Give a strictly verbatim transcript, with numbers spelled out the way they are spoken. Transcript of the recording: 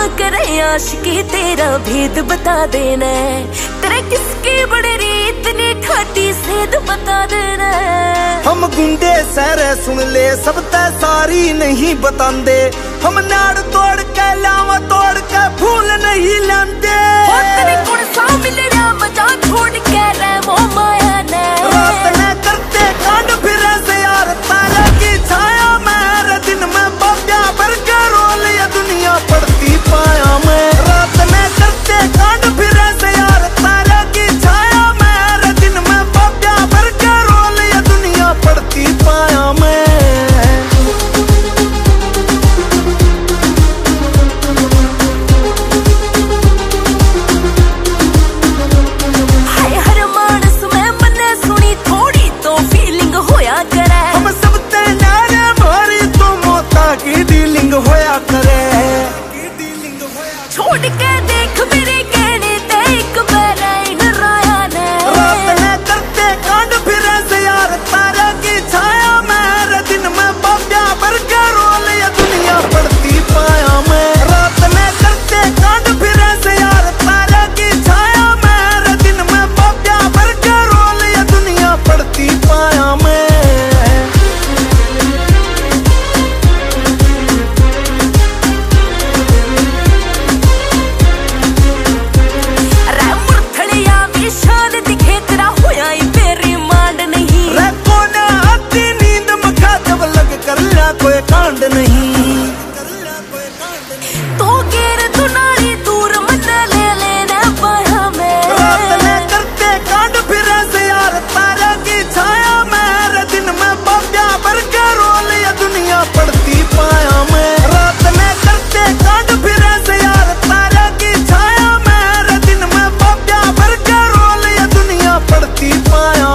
करे आशिकी तेरा भेद बता देना, तेरे किसकी बड़ी रीत ने ठाटी सेध बता देना। हम गुंडे सहरे सुन ले सब ते सारी नहीं बतांदे, हम नाड़ तोड़ के लावा तोड़ के फूल नहीं लांदे। तेरे गुण सा मिल रहा मजा छोड़ के रे वो माया ने, रात में करते कांड फिर से यार तारा की छाया में, दिन में बाब्या भर के रोल ये दुनिया पड़ती पाया मैं। रात में करते कांड फिर से यार तारा की छाया में, दिन में बाब्या भर के रोल ये दुनिया पड़ती पाया मैं। होया करे छोड़ के देख मेरे कहने ते एक बेरैन राया ने। रात में करते कांड फिर से यार तारा की छाया में, दिन में बाब्या भर के रोल ये दुनिया पड़ती पाया मैं। रात में करते कांड फिर से यार तारा की छाया में, दिन में बाब्या भर के रोल ये दुनिया पड़ती पाया मैं। कोई कांड नहीं तो गेर तू नाली दूर मन ले लेना पाया मैं। रात में करते कांड फिर से यार तारा की छाया में, दिन में बाब्या भर के रोल ये दुनिया पड़ती पाया मैं। रात में करते कांड फिर से यार तारा की छाया में, दिन में बाब्या भर के रोल ये दुनिया पड़ती पाया